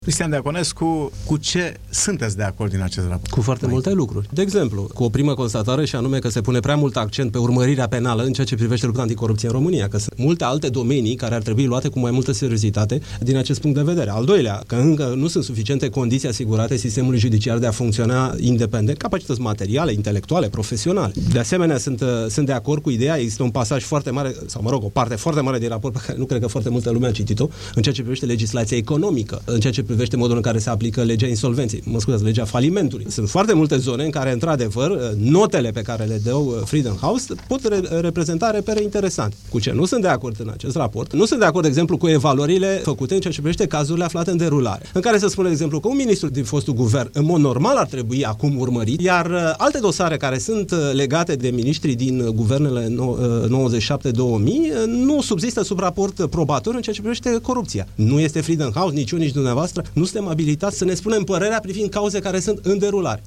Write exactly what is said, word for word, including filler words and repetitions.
Cristian Diaconescu, cu ce sunteți de acord din acest raport? Cu foarte Mai multe lucruri. De exemplu, cu o primă constatare și anume că se pune prea mult accent pe urmărirea penală în ceea ce privește lupta anticorupție în România, că sunt multe alte domenii care ar trebui luate cu mai multă seriozitate din acest punct de vedere. Al doilea, că încă nu sunt suficiente condiții asigurate sistemului judiciar de a funcționa independent, capacități materiale, intelectuale, profesionale. De asemenea, sunt, sunt de acord cu ideea, există un pasaj foarte mare, sau mă rog, o parte foarte mare din raport pe care nu cred că foarte multă lume a citit-o, în ceea ce privește legislația economică, în ceea ce privește modul în care se aplică legea insolvenței, mă scuzați, legea falimentului. Sunt foarte multe zone în care, într-adevăr, notele pe care le dă Freedom House pot re- reprezenta repere interesante. Cu ce nu sunt de acord în acest raport? Nu sunt de acord, de exemplu, cu evaluările făcute în ceea ce privește cazurile aflate în derulare, în care se spune, de exemplu, că un ministru din fostul guvern, în mod normal, ar trebui acum urmărit, iar alte dosare care sunt legate de miniștri din guvernele nouăzeci și șapte două mii nu subzistă sub raport probator în ceea ce privește corupția. Nu este Freedom House, nici eu, nici dumneavoastră, nu suntem abilitați să ne spunem părerea privind cauze care sunt în derulare.